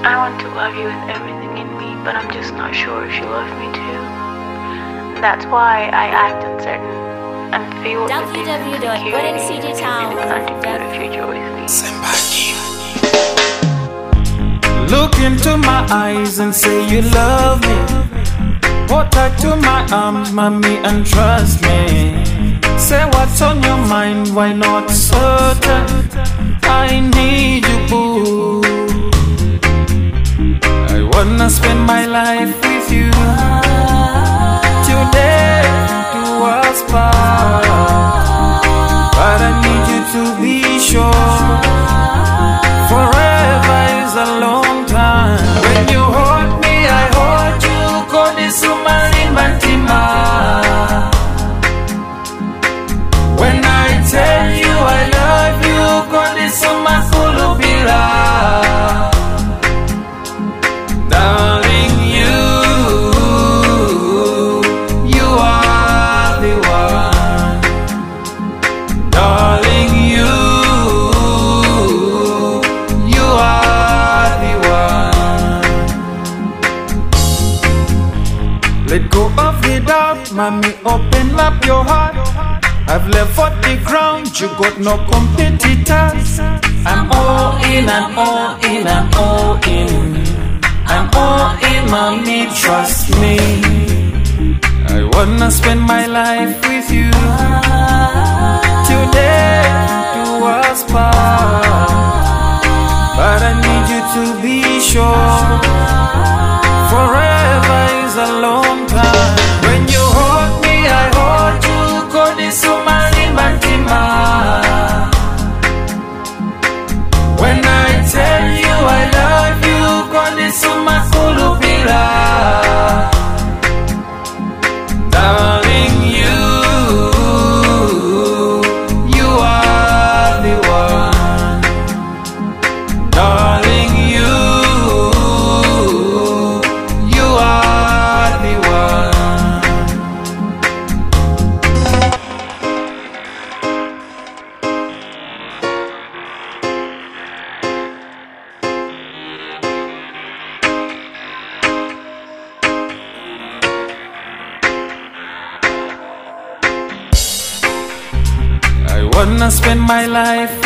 I want to love you with everything in me, but I'm just not sure if you love me too. That's why I act uncertain and feel www.weddingcdtown.com. planning for the future with me. Look into my eyes and say you love me. Hold tight to my arms, mommy, and trust me. Say what's on your mind, why not certain? I need you, boo. I wanna spend my life with you. Today do us part, but I need you to be sure. Forever is a long time. When you hold me, I hold you. When I tell you I love you, darling, you are the one. Darling, you are the one. Let go of the doubt, mommy, open up your heart. I've left for the ground, you got no competitors. I'm all in, I'm all in, I'm all in. I'm all in, mommy, trust me. I wanna spend my life with you. Today do us part, but I need you to be sure. Forever is a long time. When you hold me, I hold you. When I tell you I love you, darling, you are the one. Darling, you are the one. I wanna spend my life